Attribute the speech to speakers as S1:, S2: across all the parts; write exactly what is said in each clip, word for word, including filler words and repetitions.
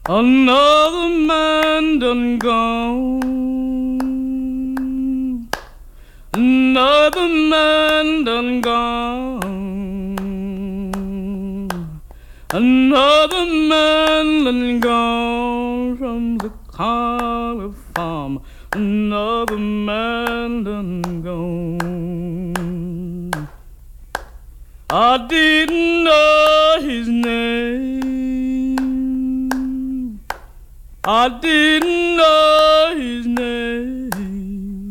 S1: Another man done gone. Another man done gone. Another man done gone from the Collie farm. Another man done gone. I didn't know his name. I didn't know his name.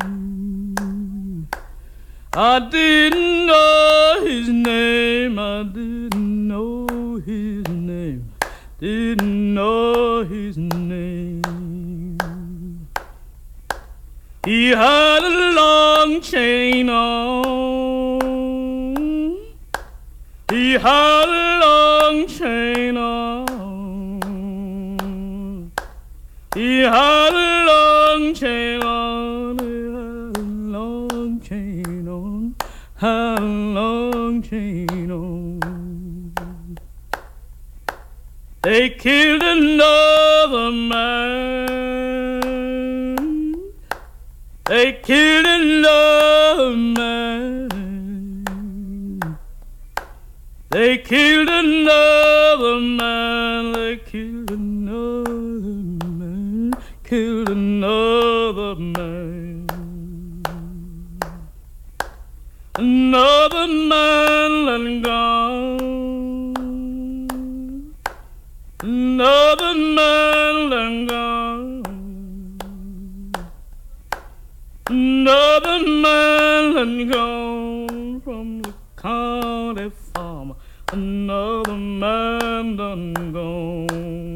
S1: I didn't know his name. I didn't know his name. Didn't know his name. He had a long chain on. He had a long chain on. He had a long chain on. He had a long chain on. Had a long chain on. They killed another man. They killed another man. They killed another man. They killed another man. Killed another man. Another man done gone. Another man done gone. Another man done gone from the county farm. Another man done gone.